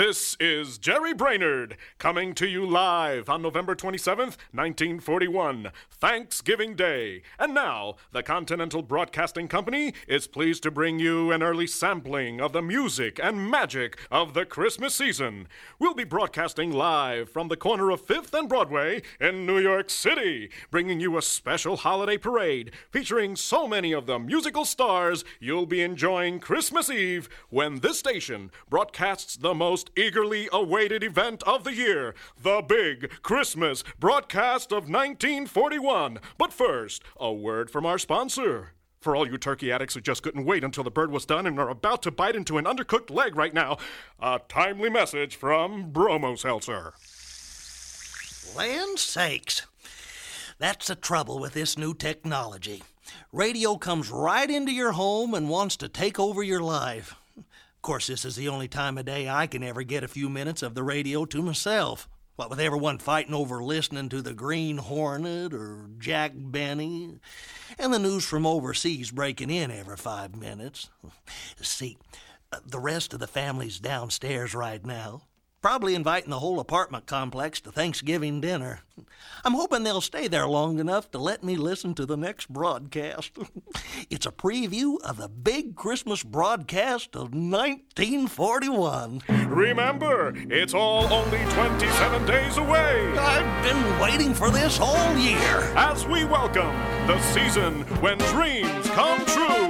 This is Jerry Brainerd, coming to you live on November 27th, 1941, Thanksgiving Day. And now, the Continental Broadcasting Company is pleased to bring you an early sampling of the music and magic of the Christmas season. We'll be broadcasting live from the corner of 5th and Broadway in New York City, bringing you a special holiday parade featuring so many of the musical stars you'll be enjoying Christmas Eve when this station broadcasts the most eagerly awaited event of the year, the big Christmas broadcast of 1941. But first, a word from our sponsor. For all you turkey addicts who just couldn't wait until the bird was done and are about to bite into an undercooked leg right now, a timely message from Bromo Seltzer. Land sakes. That's the trouble with this new technology. Radio comes right into your home and wants to take over your life. Of course, this is the only time of day I can ever get a few minutes of the radio to myself. What with everyone fighting over listening to the Green Hornet or Jack Benny, and the news from overseas breaking in every 5 minutes. See, the rest of the family's downstairs right now, probably inviting the whole apartment complex to Thanksgiving dinner. I'm hoping they'll stay there long enough to let me listen to the next broadcast. It's a preview of the big Christmas broadcast of 1941. Remember, it's all only 27 days away. I've been waiting for this all year. As we welcome the season when dreams come true.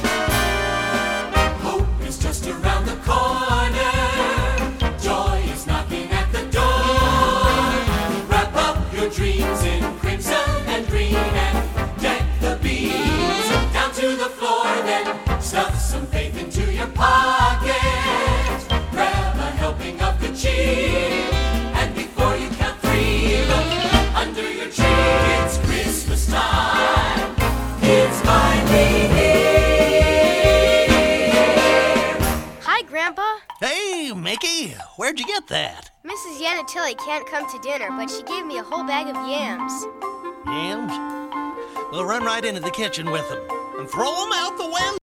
Hope is just around the corner. Joy is knocking at the door. Wrap up your dreams in crimson and green and deck the beams down to the floor. Then stuff some faith into your pocket. Grab a helping of good cheer. And before you count 3, look under your tree. It's Christmas time. It's finally here. Hi, Grandpa. Hey, Mickey, where'd you get that? Mrs. Yanatelli can't come to dinner, but she gave me a whole bag of yams. Yams? We'll run right into the kitchen with them and throw them out the window.